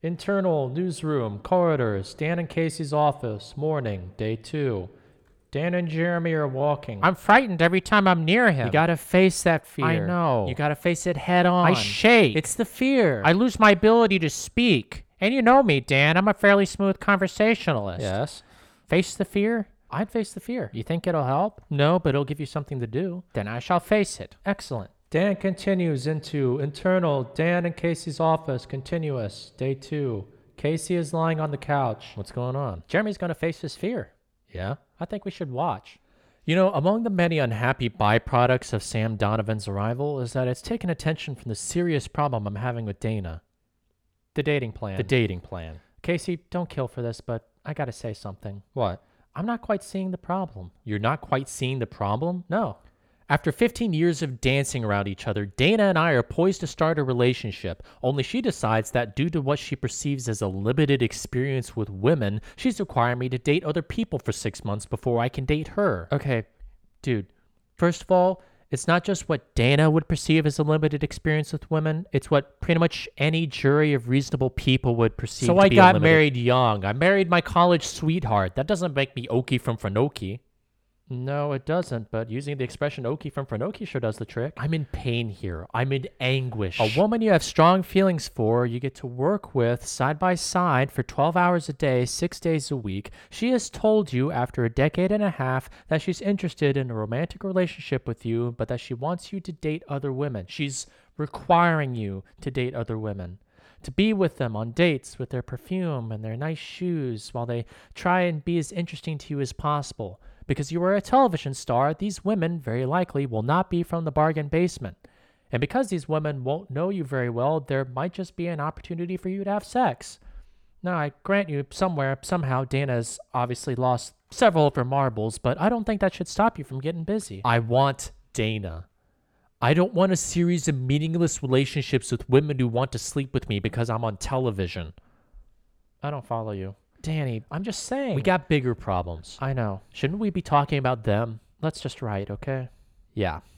Internal newsroom, corridors, Dan and Casey's office, morning, day 2. Dan and Jeremy are walking. I'm frightened every time I'm near him. You gotta face that fear. I know. You gotta face it head on. I shake. It's the fear. I lose my ability to speak. And you know me, Dan. I'm a fairly smooth conversationalist. Yes. Face the fear? I'd face the fear. You think it'll help? No, but it'll give you something to do. Then I shall face it. Excellent. Dan continues into internal Dan and Casey's office, continuous, day 2. Casey is lying on the couch. What's going on? Jeremy's going to face his fear. Yeah? I think we should watch. You know, among the many unhappy byproducts of Sam Donovan's arrival is that it's taken attention from the serious problem I'm having with Dana. The dating plan. The dating plan. Casey, don't kill for this, but I got to say something. What? I'm not quite seeing the problem. You're not quite seeing the problem? No. After 15 years of dancing around each other, Dana and I are poised to start a relationship, only she decides that due to what she perceives as a limited experience with women, she's requiring me to date other people for 6 months before I can date her. Okay, dude. First of all, it's not just what Dana would perceive as a limited experience with women, it's what pretty much any jury of reasonable people would perceive to be a limited. So I got married young. I married my college sweetheart. That doesn't make me Okie from Franoki. No, it doesn't, but using the expression Okie from Franoki sure does the trick. I'm in pain here. I'm in anguish. A woman you have strong feelings for, you get to work with side by side for 12 hours a day, 6 days a week. She has told you after a decade and a half that she's interested in a romantic relationship with you, but that she wants you to date other women. She's requiring you to date other women. To be with them on dates with their perfume and their nice shoes while they try and be as interesting to you as possible. Because you are a television star, these women, very likely, will not be from the bargain basement. And because these women won't know you very well, there might just be an opportunity for you to have sex. Now, I grant you, somehow, Dana's obviously lost several of her marbles, but I don't think that should stop you from getting busy. I want Dana. I don't want a series of meaningless relationships with women who want to sleep with me because I'm on television. I don't follow you. Danny, I'm just saying. We got bigger problems. I know. Shouldn't we be talking about them? Let's just write, okay? Yeah.